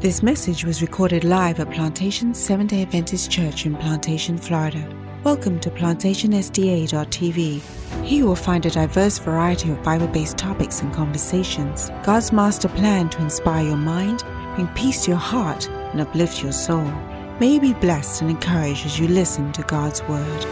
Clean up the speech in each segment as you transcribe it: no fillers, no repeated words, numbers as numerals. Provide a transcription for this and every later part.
This message was recorded live at Plantation Seventh-day Adventist Church in Plantation, Florida. Welcome to PlantationSDA.tv. Here you will find a diverse variety of Bible-based topics and conversations. God's master plan to inspire your mind, bring peace to your heart, and uplift your soul. May you be blessed and encouraged as you listen to God's Word.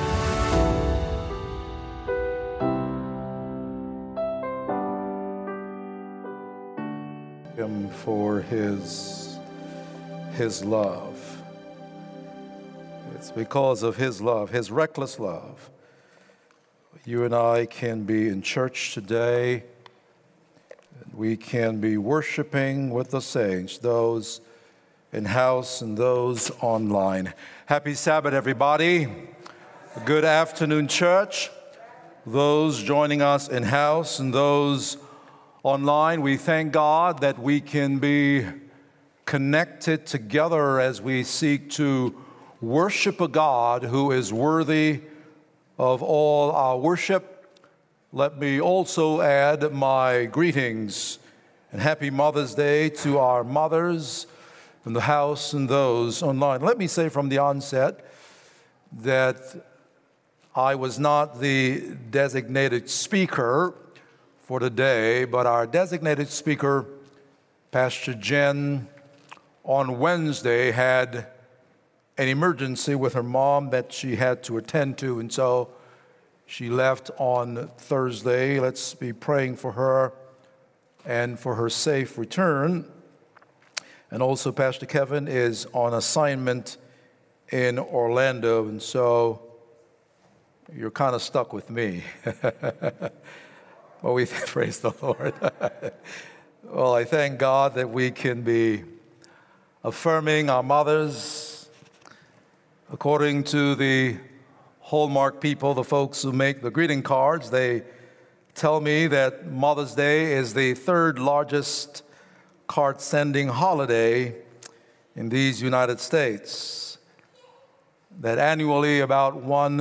Him for his love. It's because of his love, his reckless love. You and I can be in church today. We can be worshiping with the saints, those in-house and those online. Happy Sabbath, everybody. Good afternoon, church. Those joining us in-house and those online, we thank God that we can be connected together as we seek to worship a God who is worthy of all our worship. Let me also add my greetings and happy Mother's Day to our mothers in the house and those online. Let me say from the onset that I was not the designated speaker for today, but our designated speaker, Pastor Jen, on Wednesday had an emergency with her mom that she had to attend to, and so she left on Thursday. Let's be praying for her and for her safe return. And also Pastor Kevin is on assignment in Orlando, and so you're kind of stuck with me. Well, we praise the Lord. Well, I thank God that we can be affirming our mothers. According to the Hallmark people, the folks who make the greeting cards, they tell me that Mother's Day is the third largest card sending holiday in these United States. That annually about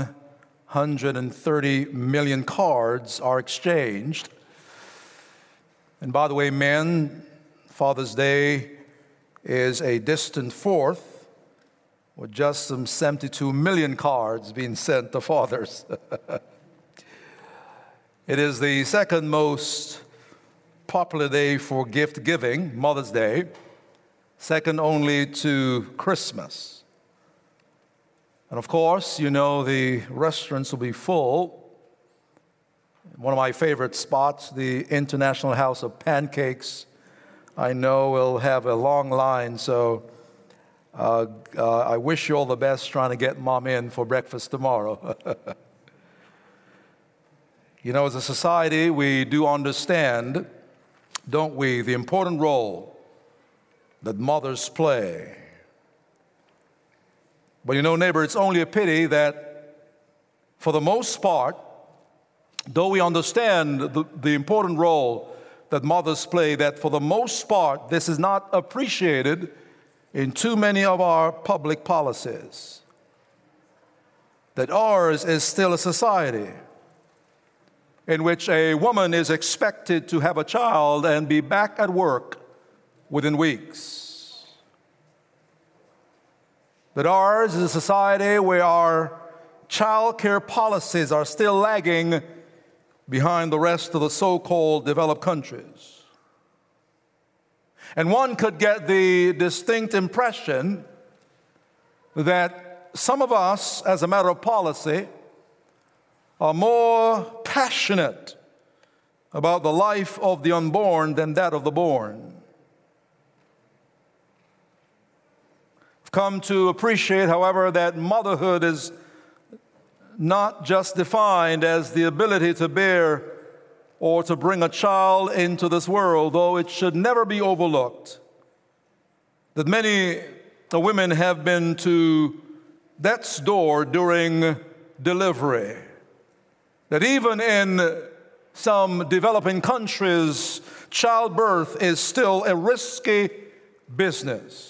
130 million cards are exchanged. And by the way, men, Father's Day is a distant fourth, with just some 72 million cards being sent to fathers. It is the second most popular day for gift giving, Mother's Day, second only to Christmas. And of course, you know the restaurants will be full. One of my favorite spots, the International House of Pancakes, I know will have a long line, so I wish you all the best trying to get Mom in for breakfast tomorrow. You know, as a society, we do understand, don't we, the important role that mothers play. But you know, neighbor, it's only a pity that for the most part, though we understand the important role that mothers play, that for the most part, this is not appreciated in too many of our public policies. That ours is still a society in which a woman is expected to have a child and be back at work within weeks. That ours is a society where our child care policies are still lagging behind the rest of the so-called developed countries. And one could get the distinct impression that some of us, as a matter of policy, are more passionate about the life of the unborn than that of the born. I've come to appreciate, however, that motherhood is not just defined as the ability to bear or to bring a child into this world, though it should never be overlooked. That many women have been to death's door during delivery. That even in some developing countries, childbirth is still a risky business.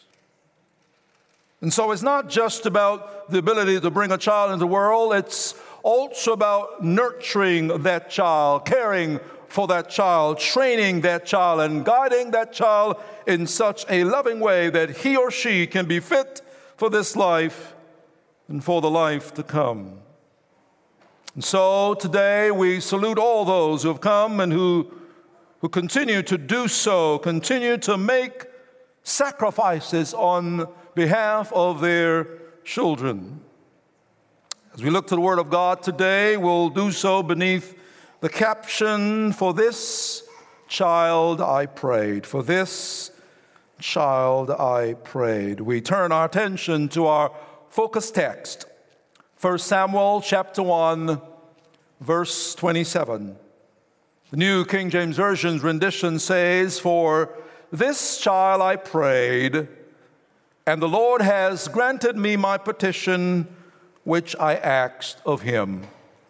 And so it's not just about the ability to bring a child into the world, it's also about nurturing that child, caring for that child, training that child, and guiding that child in such a loving way that he or she can be fit for this life and for the life to come. And so today we salute all those who have come and who continue to do so, continue to make sacrifices on behalf of their children. As we look to the Word of God today, we'll do so beneath the caption, "For this child I prayed." For this child I prayed. We turn our attention to our focus text, 1 Samuel chapter 1, verse 27. The New King James Version's rendition says, "For this child I prayed, and the Lord has granted me my petition, which I asked of him."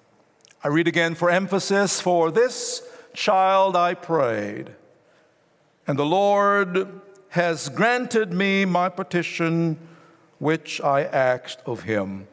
I read again for emphasis, "For this child I prayed, and the Lord has granted me my petition, which I asked of him."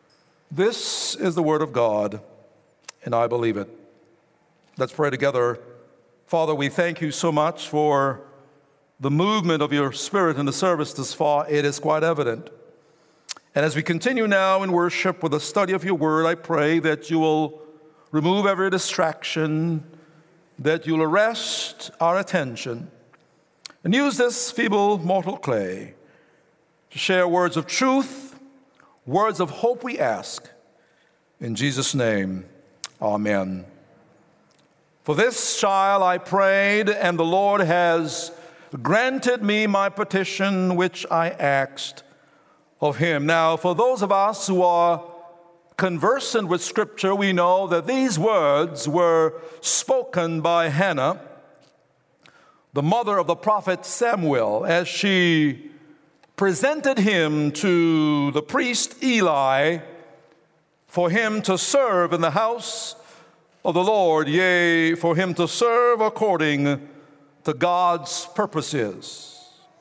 This is the word of God, and I believe it. Let's pray together. Father, we thank you so much for the movement of your Spirit in the service thus far. It is quite evident. And as we continue now in worship with a study of your word, I pray that you will remove every distraction, that you'll arrest our attention, and use this feeble mortal clay to share words of truth, words of hope we ask. In Jesus' name, amen. For this child I prayed, and the Lord has granted me my petition, which I asked of him. Now, for those of us who are conversant with Scripture, we know that these words were spoken by Hannah, the mother of the prophet Samuel, as she presented him to the priest Eli for him to serve in the house of the Lord, yea, for him to serve according to God's purposes.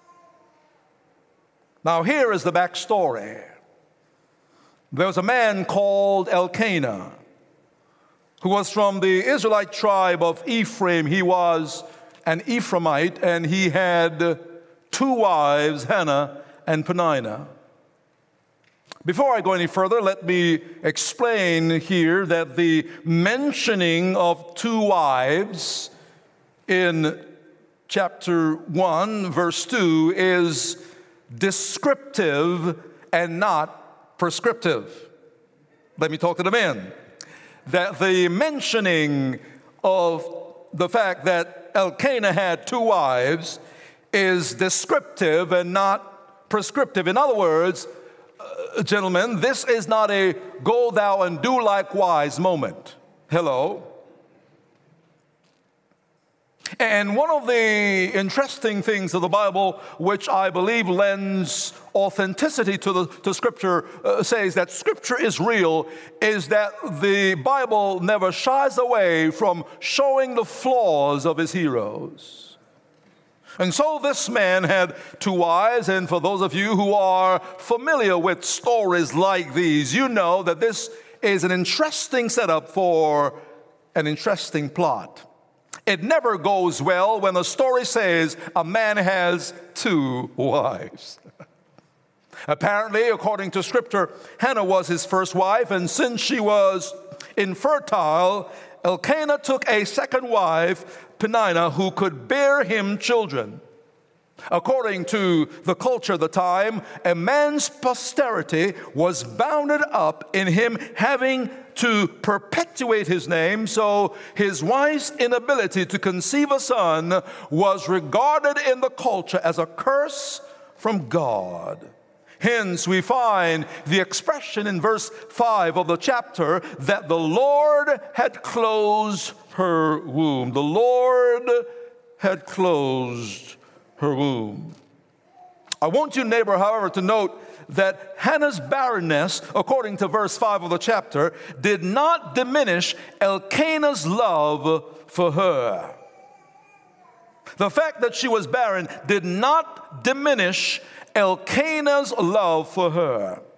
Now, here is the backstory. There was a man called Elkanah who was from the Israelite tribe of Ephraim. He was an Ephraimite, and he had two wives, Hannah and Peninnah. Before I go any further, let me explain here that the mentioning of two wives in chapter 1, verse 2 is descriptive and not prescriptive. Let me talk to the men. That the mentioning of the fact that Elkanah had two wives is descriptive and not prescriptive. In other words, gentlemen, this is not a go thou and do likewise moment. Hello? And one of the interesting things of the Bible, which I believe lends authenticity to Scripture, says that Scripture is real, is that the Bible never shies away from showing the flaws of his heroes. And so this man had two wives, and for those of you who are familiar with stories like these, you know that this is an interesting setup for an interesting plot. It never goes well when the story says a man has two wives. Apparently, according to Scripture, Hannah was his first wife, and since she was infertile, Elkanah took a second wife, Peninnah, who could bear him children. According to the culture of the time, a man's posterity was bounded up in him having to perpetuate his name, so his wife's inability to conceive a son was regarded in the culture as a curse from God. Hence, we find the expression in verse 5 of the chapter that the Lord had closed her womb. The Lord had closed her womb. I want you, neighbor, however, to note that Hannah's barrenness, according to verse 5 of the chapter, did not diminish Elkanah's love for her. The fact that she was barren did not diminish Elkanah's love for her.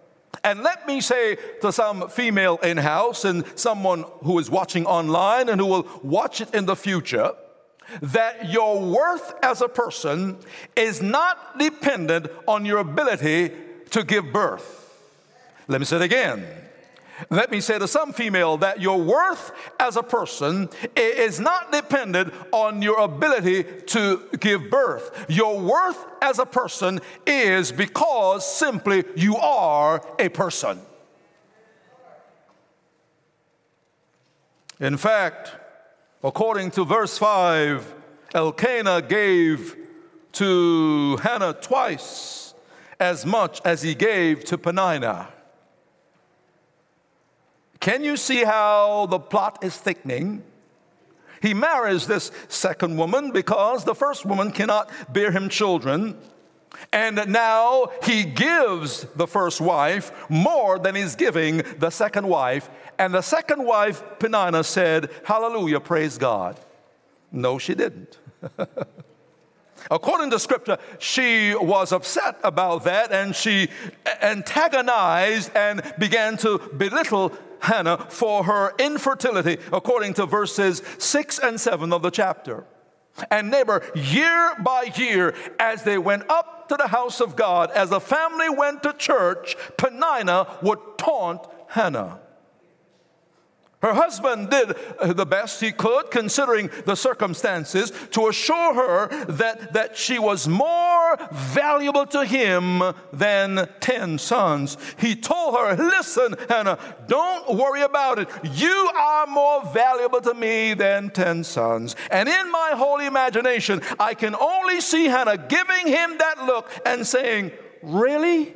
And let me say to some female in-house and someone who is watching online and who will watch it in the future, that your worth as a person is not dependent on your ability to give birth. Let me say it again. Let me say to some female that your worth as a person is not dependent on your ability to give birth. Your worth as a person is because simply you are a person. In fact, according to verse 5, Elkanah gave to Hannah twice as much as he gave to Peninnah. Can you see how the plot is thickening? He marries this second woman because the first woman cannot bear him children. And now he gives the first wife more than he's giving the second wife. And the second wife, Peninnah, said, "Hallelujah, praise God." No, she didn't. According to Scripture, she was upset about that, and she antagonized and began to belittle Hannah for her infertility, according to verses 6 and 7 of the chapter. And neighbor, year by year, as they went up to the house of God, as the family went to church, Peninnah would taunt Hannah. Her husband did the best he could, considering the circumstances, to assure her that she was more valuable to him than 10 sons. He told her, "Listen, Hannah, don't worry about it. You are more valuable to me than 10 sons." And in my holy imagination, I can only see Hannah giving him that look and saying, "Really?"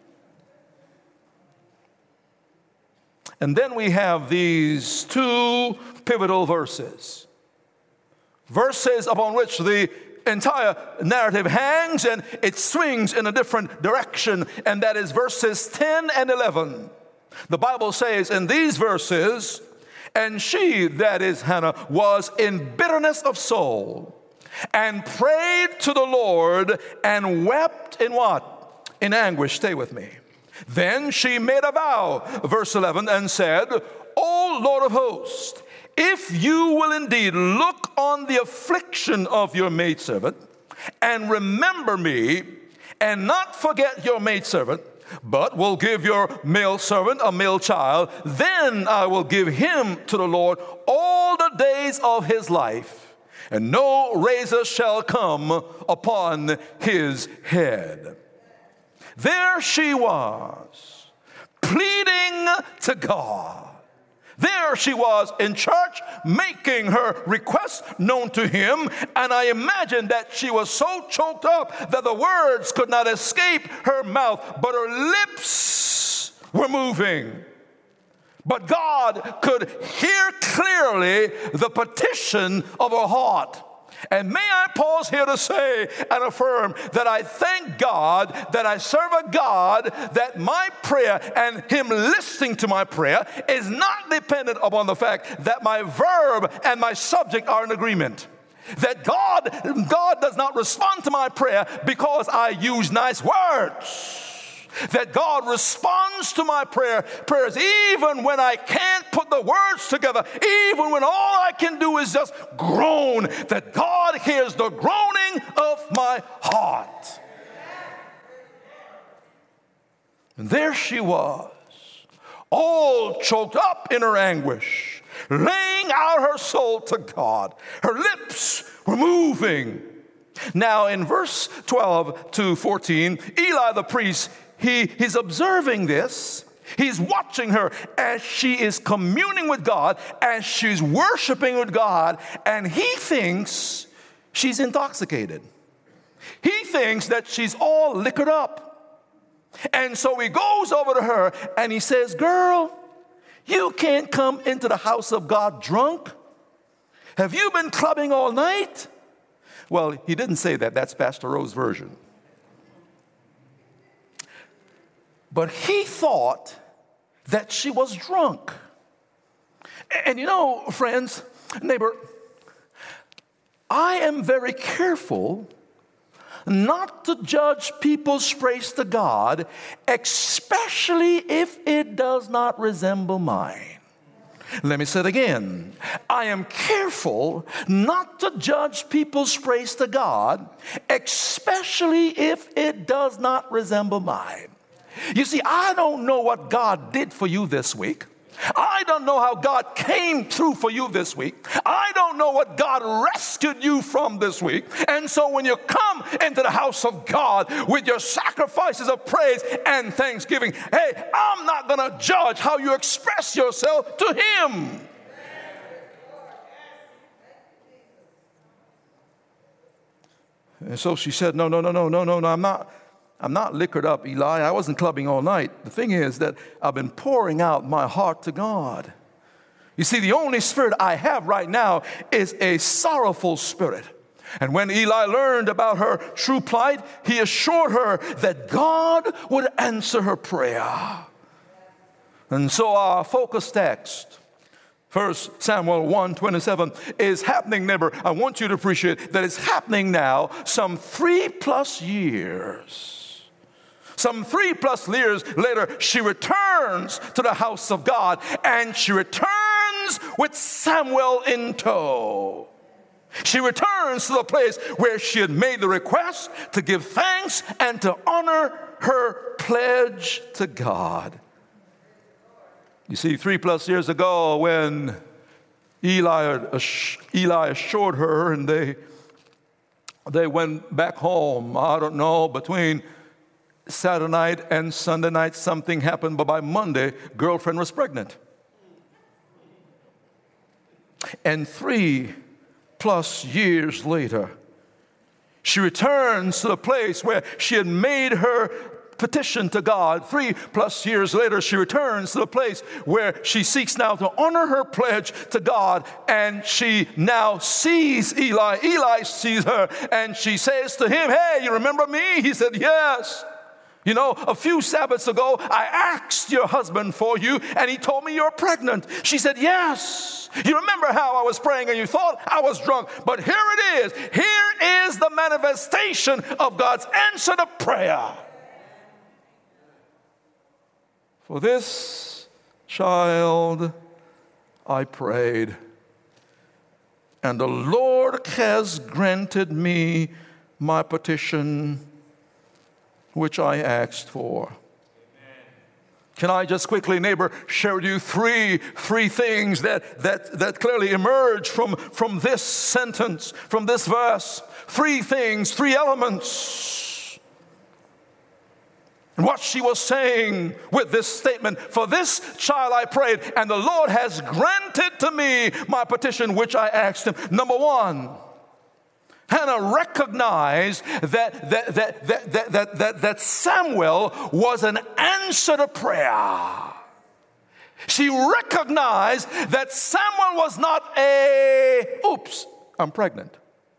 And then we have these two pivotal verses. Verses upon which the entire narrative hangs and it swings in a different direction, and that is verses 10 and 11. The Bible says in these verses, "And she," that is Hannah, "was in bitterness of soul, and prayed to the Lord, and wept" in what? In anguish. Stay with me. "Then she made a vow," verse 11, "and said, O Lord of hosts, if you will indeed look on the affliction of your maidservant, and remember me, and not forget your maidservant, but will give your male servant a male child, then I will give him to the Lord all the days of his life, and no razor shall come upon his head." There she was, pleading to God. There she was in church, making her request known to him, and I imagine that she was so choked up that the words could not escape her mouth, but her lips were moving. But God could hear clearly the petition of her heart. And may I pause here to say and affirm that I thank God that I serve a God that my prayer and him listening to my prayer is not dependent upon the fact that my verb and my subject are in agreement. That God does not respond to my prayer because I use nice words. That God responds to my prayers even when I can't put the words together, even when all I can do is just groan, that God hears the groaning of my heart. And there she was, all choked up in her anguish, laying out her soul to God. Her lips were moving. Now in verse 12 to 14, Eli the priest, he's observing this. He's watching her as she is communing with God, as she's worshiping with God, and he thinks she's intoxicated. He thinks that she's all liquored up. And so he goes over to her and he says, "Girl, you can't come into the house of God drunk. Have you been clubbing all night?" Well, he didn't say that. That's Pastor Rowe's version. But he thought that she was drunk. And you know, friends, neighbor, I am very careful not to judge people's praise to God, especially if it does not resemble mine. Let me say it again. I am careful not to judge people's praise to God, especially if it does not resemble mine. You see, I don't know what God did for you this week. I don't know how God came through for you this week. I don't know what God rescued you from this week. And so when you come into the house of God with your sacrifices of praise and thanksgiving, hey, I'm not going to judge how you express yourself to Him. And so she said, no, I'm not liquored up, Eli. I wasn't clubbing all night. The thing is that I've been pouring out my heart to God. You see, the only spirit I have right now is a sorrowful spirit. And when Eli learned about her true plight, he assured her that God would answer her prayer. And so our focus text, 1 Samuel 1:27, is happening, neighbor. I want you to appreciate that it's happening now some 3+ years. Some 3+ years later, she returns to the house of God, and she returns with Samuel in tow. She returns to the place where she had made the request to give thanks and to honor her pledge to God. You see, 3+ years ago, when Eli assured her and they went back home, I don't know, between Saturday night and Sunday night, something happened, but by Monday, girlfriend was pregnant. And 3+ years later, she returns to the place where she had made her petition to God. 3+ years later, she returns to the place where she seeks now to honor her pledge to God, and she now sees Eli. Eli sees her, and she says to him, hey, you remember me? He said, yes. You know, a few Sabbaths ago, I asked your husband for you, and he told me you're pregnant. She said, yes. You remember how I was praying, and you thought I was drunk. But here it is. Here is the manifestation of God's answer to prayer. For this child I prayed, and the Lord has granted me my petition which I asked for. Amen. Can I just quickly, neighbor, share with you three things that clearly emerge from this sentence, from this verse? 3 things, 3 elements. And what she was saying with this statement, for this child I prayed, and the Lord has granted to me my petition which I asked him. Number 1, Hannah recognized that Samuel was an answer to prayer. She recognized that Samuel was not oops, I'm pregnant.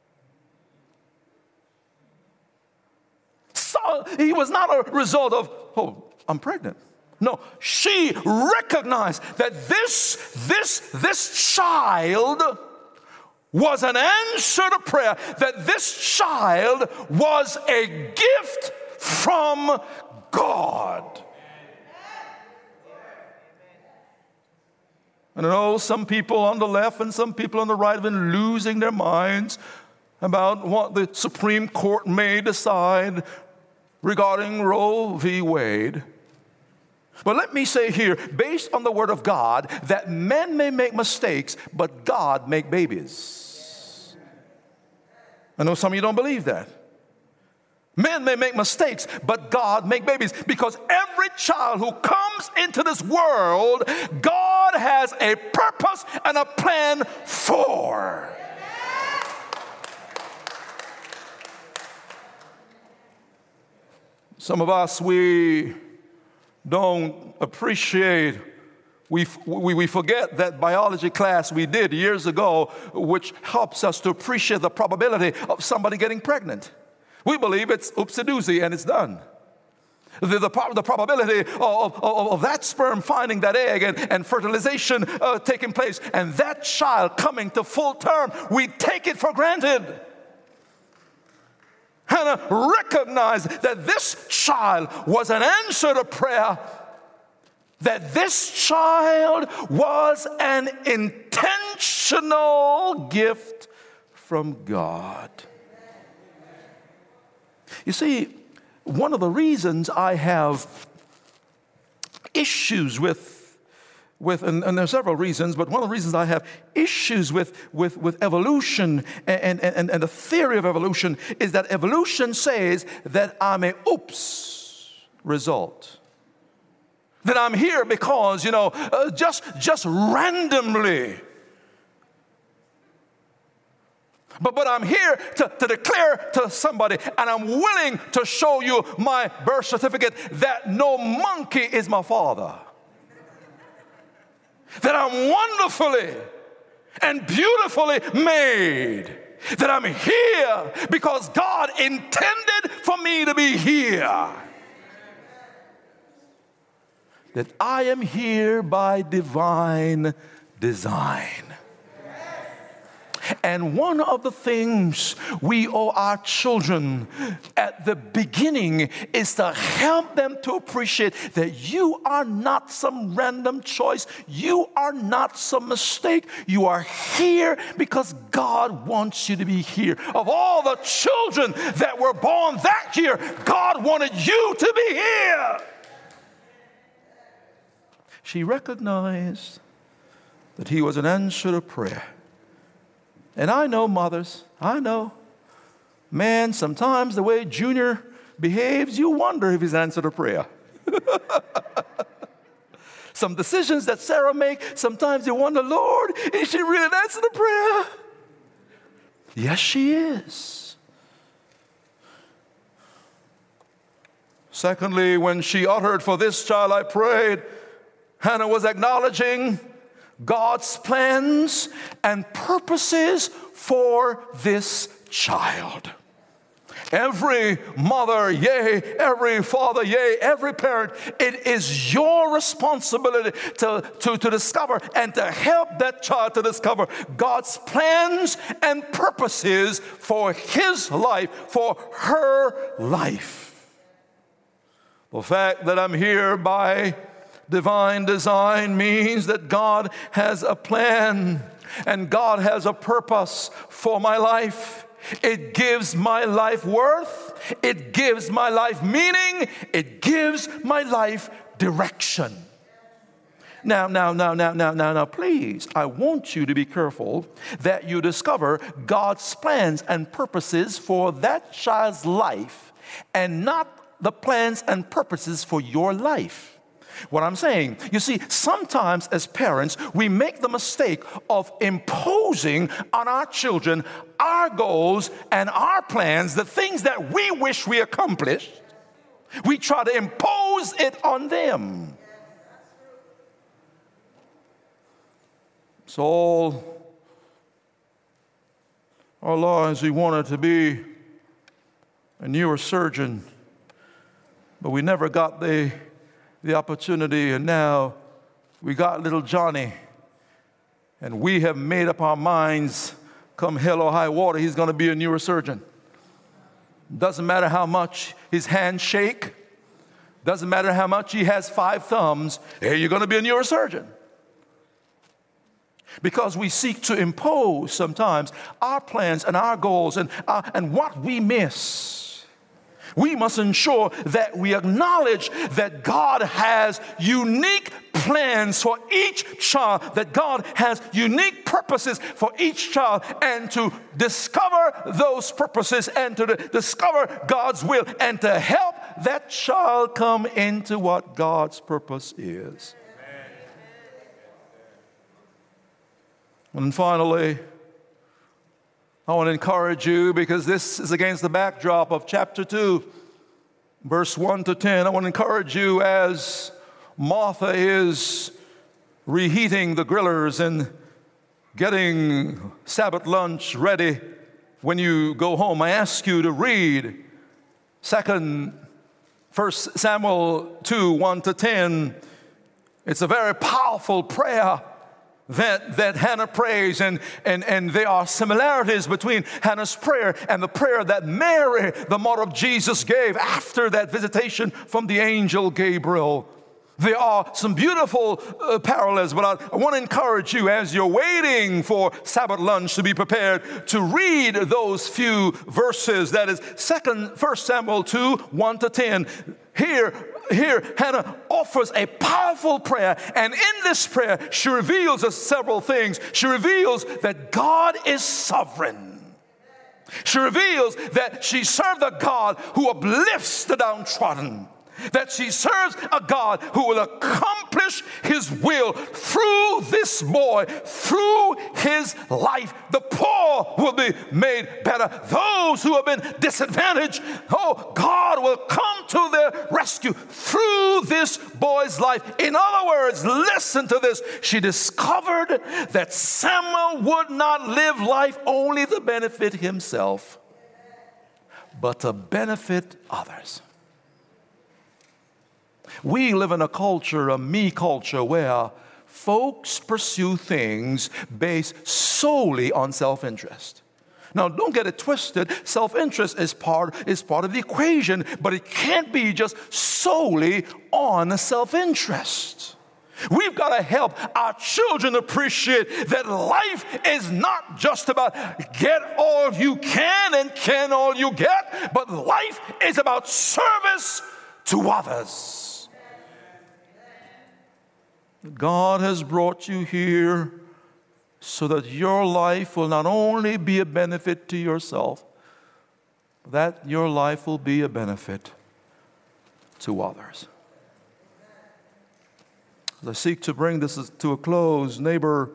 So he was not a result of, oh, I'm pregnant. No, she recognized that this child was an answer to prayer, that this child was a gift from God. And I know some people on the left and some people on the right have been losing their minds about what the Supreme Court may decide regarding Roe v. Wade. But let me say here, based on the Word of God, that men may make mistakes, but God make babies. I know some of you don't believe that. Men may make mistakes, but God make babies. Because every child who comes into this world, God has a purpose and a plan for. Some of us, we don't appreciate, we forget that biology class we did years ago, which helps us to appreciate the probability of somebody getting pregnant. We believe it's oopsie-doozy and it's done. The probability of that sperm finding that egg and fertilization taking place and that child coming to full term, we take it for granted. Hannah recognized that this child was an answer to prayer, that this child was an intentional gift from God. You see, one of the reasons I have issues with and there are several reasons, but one of the reasons I have issues with evolution and the theory of evolution is that evolution says that I'm a oops result. That I'm here because, just randomly. But I'm here to declare to somebody, and I'm willing to show you my birth certificate, that no monkey is my father. That I'm wonderfully and beautifully made. That I'm here because God intended for me to be here. That I am here by divine design. And one of the things we owe our children at the beginning is to help them to appreciate that you are not some random choice. You are not some mistake. You are here because God wants you to be here. Of all the children that were born that year, God wanted you to be here. She recognized that he was an answer to prayer. And I know, mothers, I know. Man, sometimes the way Junior behaves, you wonder if he's answered a prayer. Some decisions that Sarah makes, sometimes you wonder, Lord, is she really an answer to prayer? Yes, she is. Secondly, when she uttered, "For this child I prayed," Hannah was acknowledging God's plans and purposes for this child. Every mother, yea, every father, yea, every parent, it is your responsibility to discover and to help that child to discover God's plans and purposes for his life, for her life. The fact that I'm here by divine design means that God has a plan and God has a purpose for my life. It gives my life worth. It gives my life meaning. It gives my life direction. Now, please, I want you to be careful that you discover God's plans and purposes for that child's life and not the plans and purposes for your life. What I'm saying, you see, sometimes as parents, we make the mistake of imposing on our children our goals and our plans, the things that we wish we accomplished. We try to impose it on them. So all our lives we wanted to be a neurosurgeon, but we never got the opportunity, and now we got little Johnny, and we have made up our minds, come hell or high water, he's going to be a neurosurgeon. Doesn't matter how much his hands shake, doesn't matter how much he has 5 thumbs, hey, you're going to be a neurosurgeon. Because we seek to impose sometimes our plans and our goals and what we miss. We must ensure that we acknowledge that God has unique plans for each child, that God has unique purposes for each child, and to discover those purposes and to discover God's will and to help that child come into what God's purpose is. And finally, I want to encourage you, because this is against the backdrop of chapter 2, verse 1 to 10. I want to encourage you as Martha is reheating the grillers and getting Sabbath lunch ready when you go home. I ask you to read 1 Samuel 2, 1 to 10. It's a very powerful prayer that Hannah prays, and there are similarities between Hannah's prayer and the prayer that Mary, the mother of Jesus, gave after that visitation from the angel Gabriel. There are some beautiful parallels, but I want to encourage you as you're waiting for Sabbath lunch to be prepared to read those few verses. That is 1 Samuel 2, 1 to 10. Here, Hannah offers a powerful prayer, and in this prayer, she reveals us several things. She reveals that God is sovereign. She reveals that she served a God who uplifts the downtrodden, that she serves a God who will accomplish His will through this boy, through his life. The poor will be made better. Those who have been disadvantaged, God will come to their rescue through this boy's life. In other words, listen to this. She discovered that Samuel would not live life only to benefit himself, but to benefit others. We live in a culture, a me culture, where folks pursue things based solely on self-interest. Now, don't get it twisted. Self-interest is part of the equation, but it can't be just solely on self-interest. We've got to help our children appreciate that life is not just about get all you can and can all you get, but life is about service to others. God has brought you here so that your life will not only be a benefit to yourself, that your life will be a benefit to others. As I seek to bring this to a close, neighbor,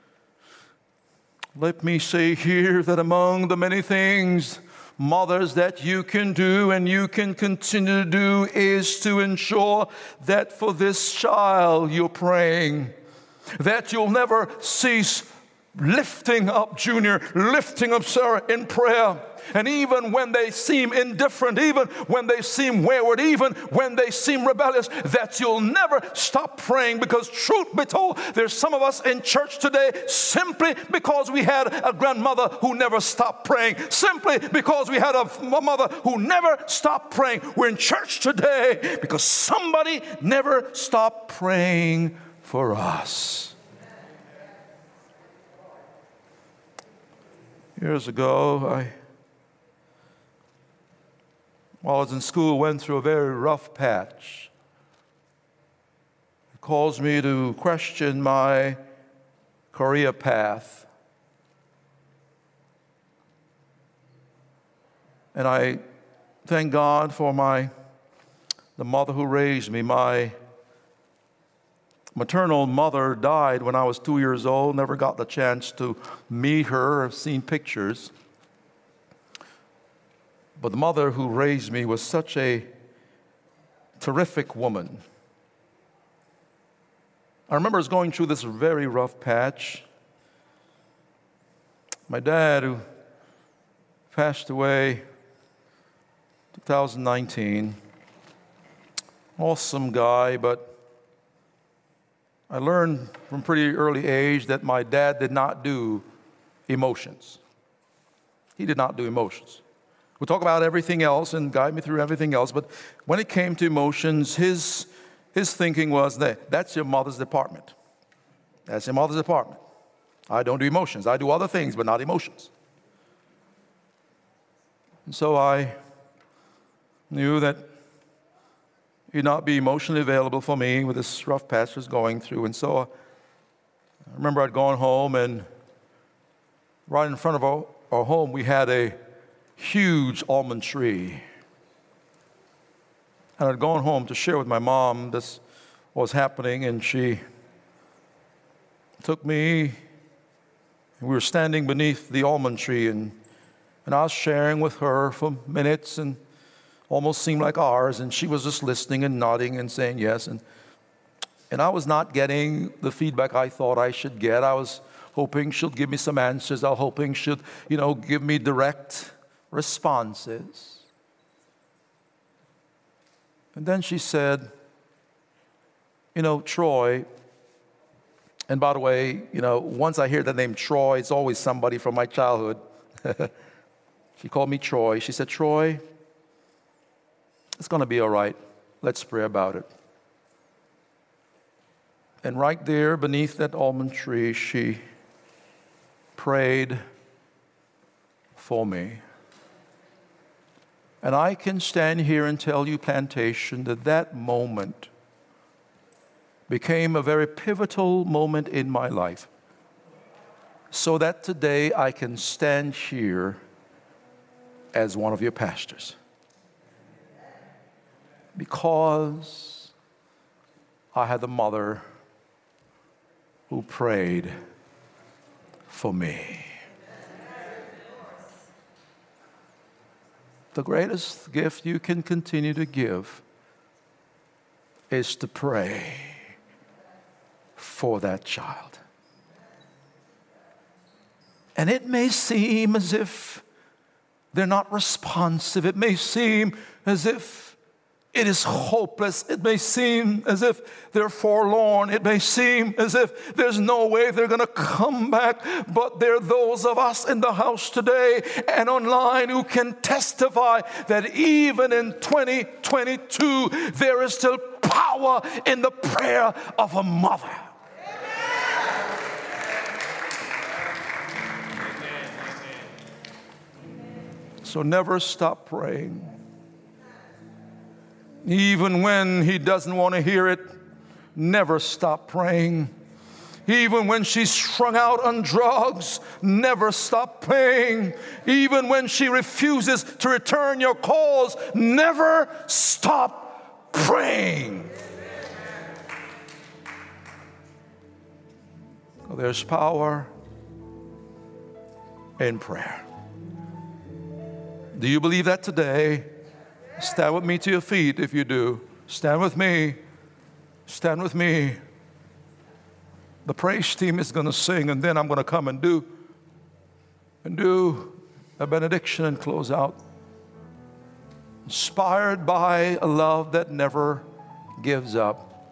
let me say here that among the many things, mothers, that you can do and you can continue to do is to ensure that for this child you're praying, that you'll never cease lifting up Junior, lifting up Sarah in prayer. And even when they seem indifferent, even when they seem wayward, even when they seem rebellious, that you'll never stop praying. Because truth be told, there's some of us in church today simply because we had a grandmother who never stopped praying, simply because we had a mother who never stopped praying. We're in church today because somebody never stopped praying for us. Years ago, while I was in school, went through a very rough patch. It caused me to question my career path. And I thank God for the mother who raised me. My maternal mother died when I was 2 years old. Never got the chance to meet her. I've seen pictures. But the mother who raised me was such a terrific woman. I remember I was going through this very rough patch. My dad, who passed away 2019, awesome guy, but I learned from pretty early age that my dad did not do emotions. He did not do emotions. We'll talk about everything else and guide me through everything else, but when it came to emotions, his thinking was that's your mother's department. That's your mother's department. I don't do emotions. I do other things, but not emotions. And so I knew that he'd not be emotionally available for me with this rough patch I was going through. And so I remember I'd gone home, and right in front of our home, we had a huge almond tree. And I'd gone home to share with my mom this what was happening, and she took me, and we were standing beneath the almond tree, and I was sharing with her for minutes, and almost seemed like hours, and she was just listening and nodding and saying yes, and I was not getting the feedback I thought I should get. I was hoping she'll give me some answers. I was hoping she'd, give me direct responses. And then she said, Troy, And by the way, once I hear the name Troy, it's always somebody from my childhood. She called me Troy. She said, Troy, it's going to be all right. Let's pray about it. And right there beneath that almond tree, she prayed for me. And I can stand here and tell you, Plantation, that moment became a very pivotal moment in my life, so that today I can stand here as one of your pastors. Because I had a mother who prayed for me. The greatest gift you can continue to give is to pray for that child. And it may seem as if they're not responsive. It may seem as if it is hopeless. It may seem as if they're forlorn. It may seem as if there's no way they're going to come back. But there are those of us in the house today and online who can testify that even in 2022, there is still power in the prayer of a mother. So never stop praying. Even when he doesn't want to hear it, never stop praying. Even when she's strung out on drugs, never stop praying. Even when she refuses to return your calls, never stop praying. There's power in prayer. Do you believe that today? Stand with me to your feet if you do. Stand with me. Stand with me. The praise team is going to sing, and then I'm going to come and do a benediction and close out. Inspired by a love that never gives up.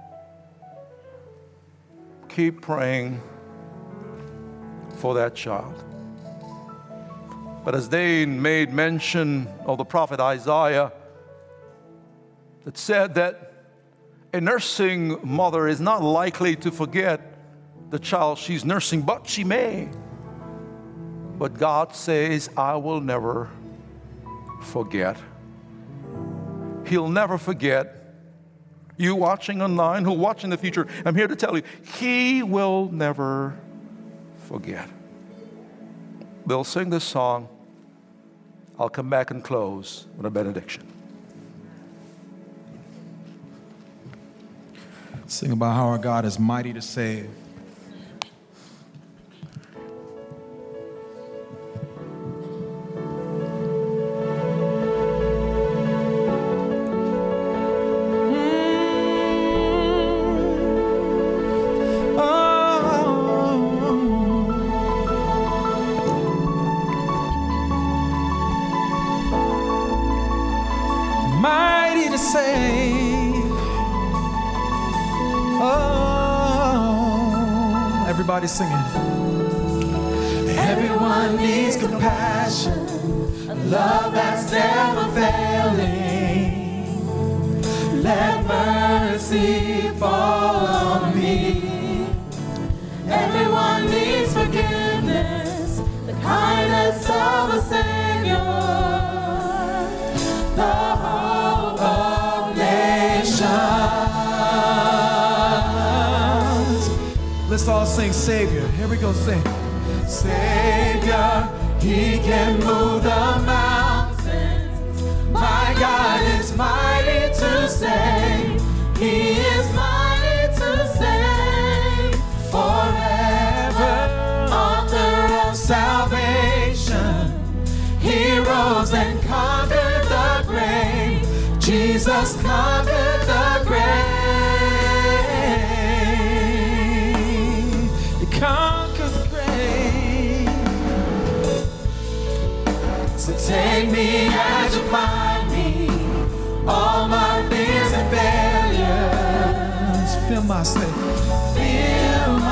Keep praying for that child. But as Dane made mention of the prophet Isaiah, that said that a nursing mother is not likely to forget the child she's nursing, but she may. But God says, I will never forget. He'll never forget. You watching online, who watch in the future, I'm here to tell you, He will never forget. They'll sing this song. I'll come back and close with a benediction. Sing about how our God is mighty to save. Everybody singing. Everyone needs compassion, a love that's never failing. Let mercy fall on me. Everyone needs forgiveness, the kindness of a Savior, the hope of nations. Let's all sing Savior. Here we go, sing. Savior, He can move the mountains. My God is mighty to save. He is mighty to save. Forever, author of salvation. He rose and conquered the grave. Jesus conquered the grave. Conquer the grave. So take me as you find me, all my fears and failures. Feel my state. Feel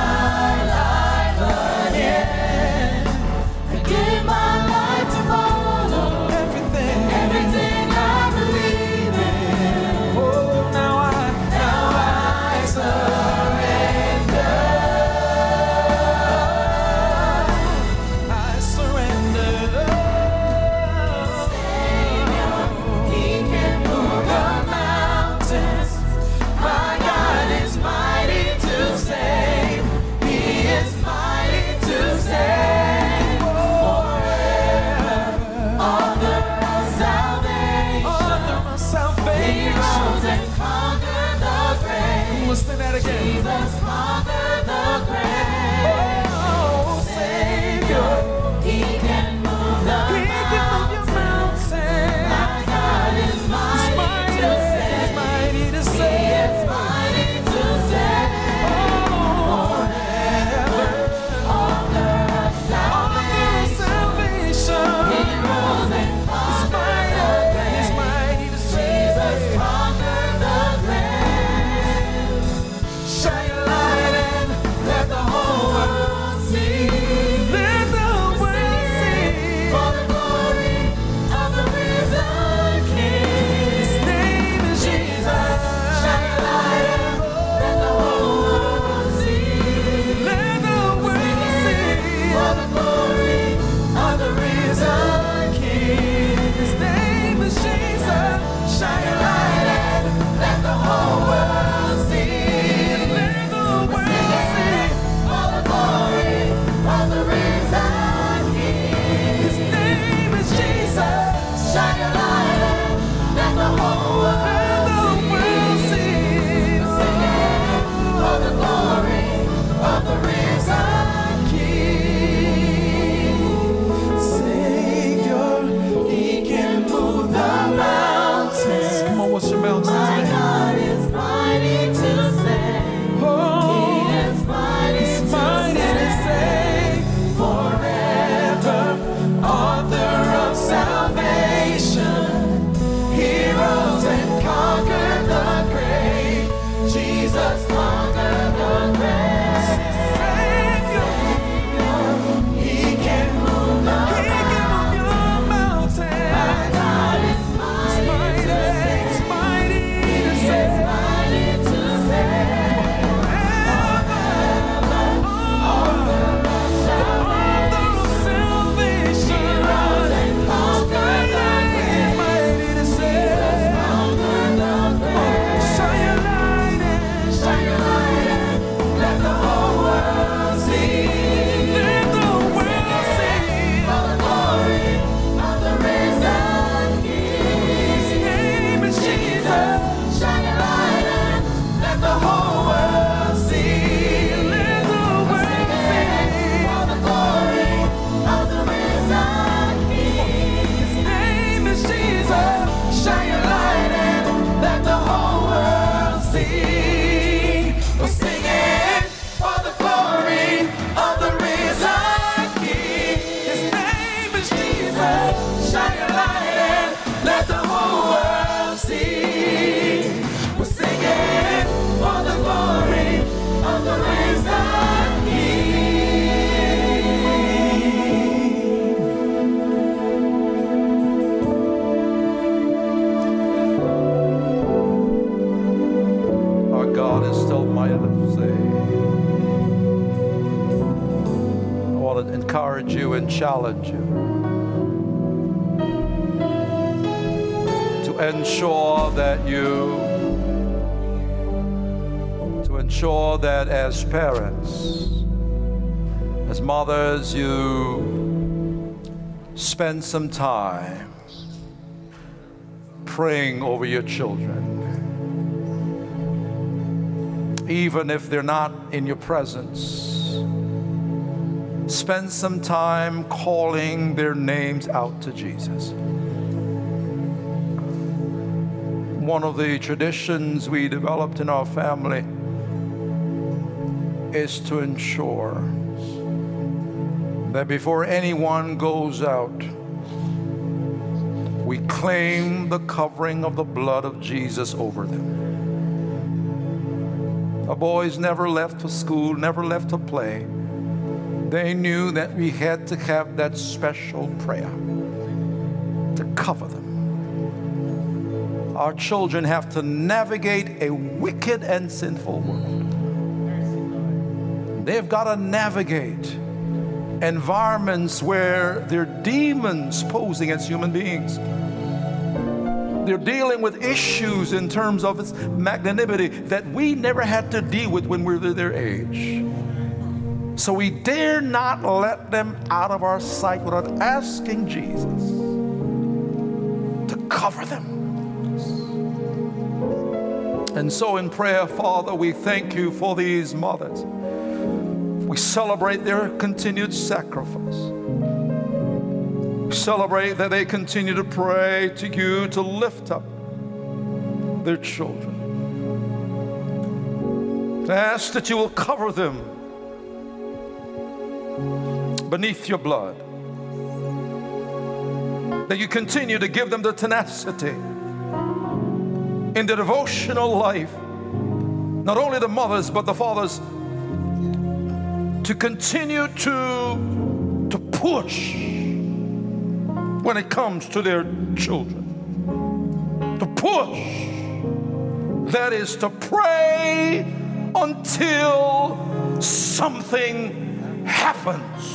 Let's sing that again. Jesus conquered the grave. Oh, Savior. He can move the mountains. My God is mighty to save. He's mighty to He save. is mighty to save. Forever, author of salvation. He rose and conquered the grave. He's mighty to save. Jesus conquered the grave. Shine your light and Let the whole world see. let the world see. For the glory of the risen King. His name is Jesus. Shine your light and let the whole world see. Let the world see. For the glory of the risen King. His name is Jesus. Shine your light and let the whole world see. Let the world see. For the glory of the risen King. His name is Jesus. Shine your light and let the whole world see. For the glory of the risen King. Savior, He can move the mountains. Come on, what's your mountain My today? God is mighty to save. Oh, He is mighty He's to mighty to save. Forever, author of salvation. He rose and conquered the grave. Jesus conquered the grave. Savior. He can move the He can move your mountain. My God is mighty to save. He's mighty to He is save. mighty to save. Author of salvation. He rose and conquered the grave. Mighty to save. Conquered the grave. Shine your light and Shine your light and let the whole world see. let the world see. For the glory of the risen King. His name is Jesus. Shine your light and let the whole world see. Let the world see. For the glory of the risen King. His name is Jesus. Shine your light and let the whole world see. We're singing for the glory of the risen King. His name is Jesus. Shine your light and let the whole world see. We're singing for the glory of the risen King. Our God is still mighty to save. I want to encourage you and challenge you to ensure that as parents, as mothers, you spend some time praying over your children. Even if they're not in your presence, spend some time calling their names out to Jesus. One of the traditions we developed in our family is to ensure that before anyone goes out, we claim the covering of the blood of Jesus over them. Our boys never left for school, never left to play. They knew that we had to have that special prayer to cover them. Our children have to navigate a wicked and sinful world. They've got to navigate environments where there are demons posing as human beings. They're dealing with issues in terms of its magnanimity that we never had to deal with when we were their age. So we dare not let them out of our sight without asking Jesus to cover them. And so in prayer, Father, we thank you for these mothers. We celebrate their continued sacrifice. We celebrate that they continue to pray to you to lift up their children. I ask that you will cover them beneath your blood. That you continue to give them the tenacity in the devotional life, not only the mothers but the fathers, to continue to push when it comes to their children. To push, that is to pray until something happens.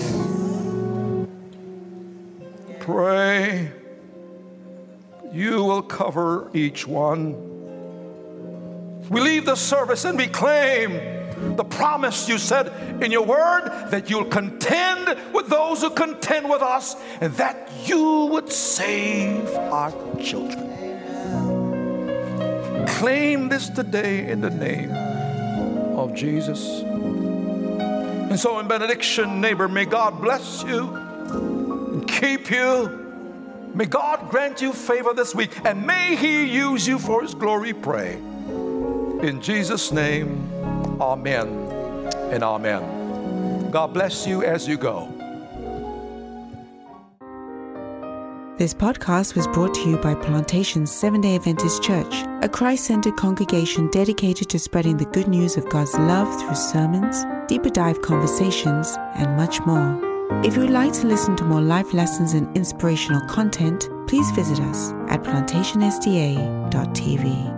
Pray you will cover each one. We leave the service and we claim the promise you said in your word that you'll contend with those who contend with us, and that you would save our children. Claim this today in the name of Jesus. And so in benediction, neighbor, may God bless you and keep you. May God grant you favor this week, and may He use you for His glory, pray. In Jesus' name, amen and amen. God bless you as you go. This podcast was brought to you by Plantation Seventh-day Adventist Church, a Christ-centered congregation dedicated to spreading the good news of God's love through sermons, deeper dive conversations, and much more. If you would like to listen to more life lessons and inspirational content, please visit us at plantationsda.tv.